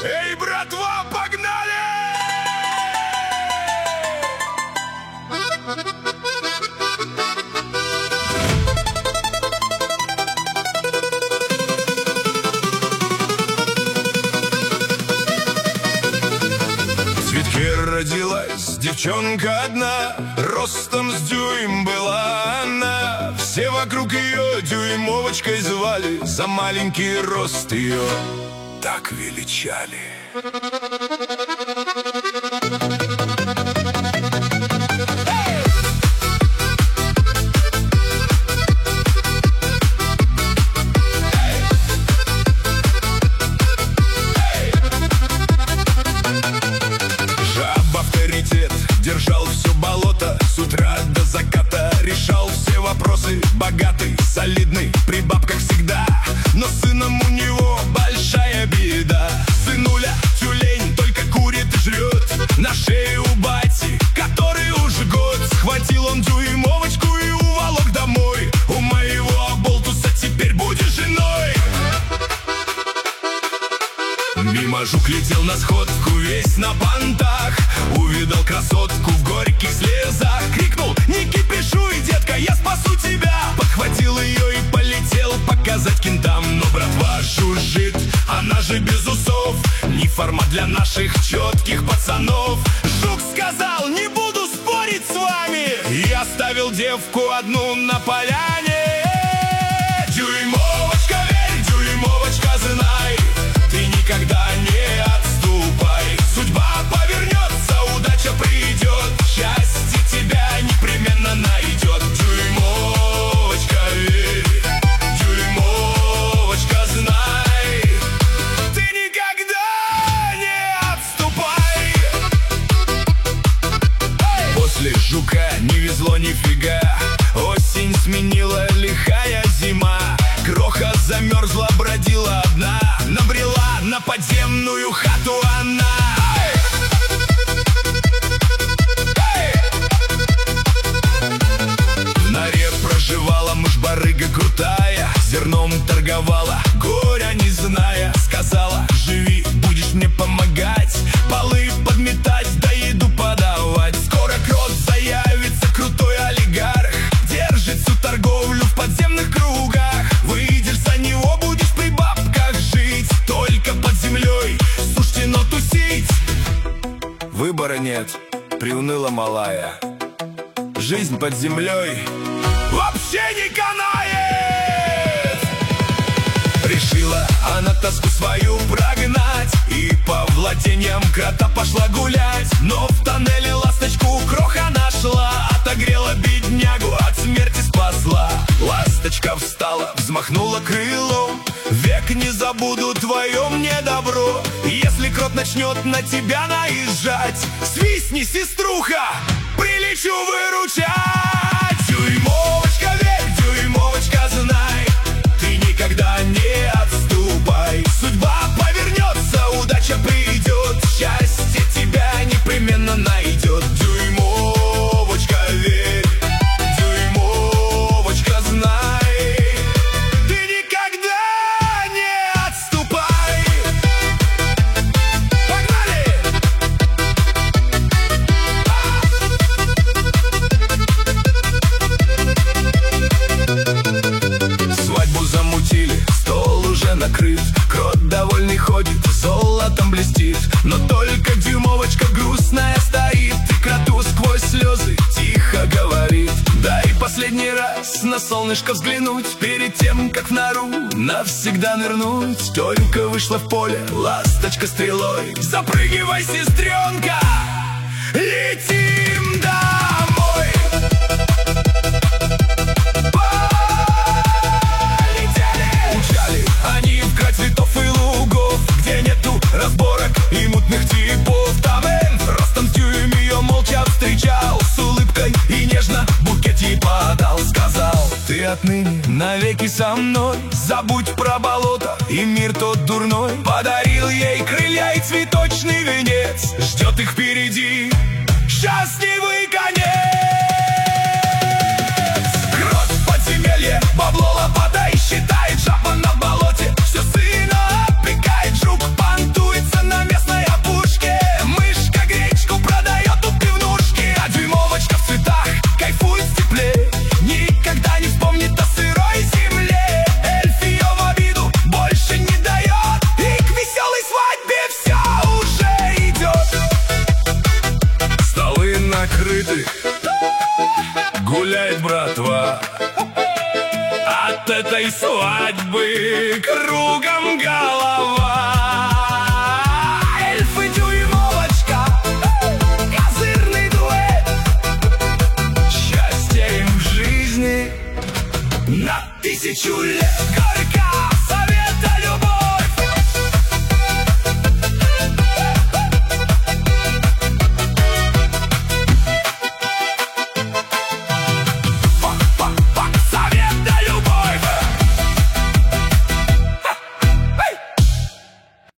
Эй, братва, погнали! В цветке родилась девчонка одна, ростом с дюйм была она. Все вокруг ее дюймовочкой звали, за маленький рост ее так величали. Жаб авторитет держал все болото, с утра до заката решал все вопросы. Богатый, солидный, при бабках всегда, но сыном у него большая беда. Сынуля тюлень только курит и жрет на шее у бати, который уже год. Схватил он дюймовочку и уволок домой. У моего оболтуса теперь будешь женой. Мимо жук летел на сходку, весь на понтах. Увидал красотку в горьких слезах. Крикнул: не кипишуй, детка, я спасу тебя. Подхватил ее и полетел показать кентам. Но братва жужжит, она же без усов, не формат для наших четких пацанов. Жук сказал: не буду спорить с вами, и оставил девку одну на поляне. Дюймовочка, верь, дюймовочка, знай, ты никогда не отступай. Судьба повернется, удача придет, счастье тебя непременно найдет. Дюймовочка, верь, дюймовочка, знай, ты никогда не отступай. После жука не везло нифига, осень сменила лихая зима. Кроха замерзла, бродила одна, набрела на подземную хату она. В норе проживала мышь-барыга крутая, зерном торговала, горя не зная. Сказала: живи, будешь мне помогать, полы подметать, да еду подавать. Скоро крот заявится, крутой олигарх, держит всю торговлю в подземных кругах. Выйдешь за него, будешь при бабках жить, только под землей суждено тусить. Выбора нет, приуныла малая, жизнь под землей вообще не канает. Решила она тоску свою прогнать и по владениям крота пошла гулять. Но в тоннеле ласточку кроха нашла, отогрела беднягу, от смерти спасла. Ласточка встала, взмахнула крылом: век не забуду твое мне добро. Если крот начнет на тебя наезжать, свистни, сеструха, прилечу выручать. Дюймовочка, верь, дюймовочка, знай, ты никогда не отступай. Судьба повернется, удача придет, счастье тебя непременно найдет. Дюймовочка, верь, дюймовочка, знай, ты никогда не отступай. Погнали! Свадьбу замутили, стол уже накрыт, крот довольный ходит, золотом блестит. Но только дюймовочка грустная стоит, и кроту сквозь слезы тихо говорит: дай последний раз на солнышко взглянуть, перед тем, как в нору навсегда нырнуть. Только вышла в поле ласточка стрелой: запрыгивай, сестренка, летим домой. Учали они в край цветов и лугов, где нету разборок и мутных типов. Там ростом с дюйм ее молча встречал, с улыбкой и нежно букет ей подал. Сказал: ты отныне навеки со мной, забудь про болото и мир тот дурной. Подарил ей крылья и цветочный венец, ждет их впереди счастливый конец. Крот в подземелье, бабло лопатой считает, жаба на болоте все сына опекает. Жук понтуется на 1000 лет.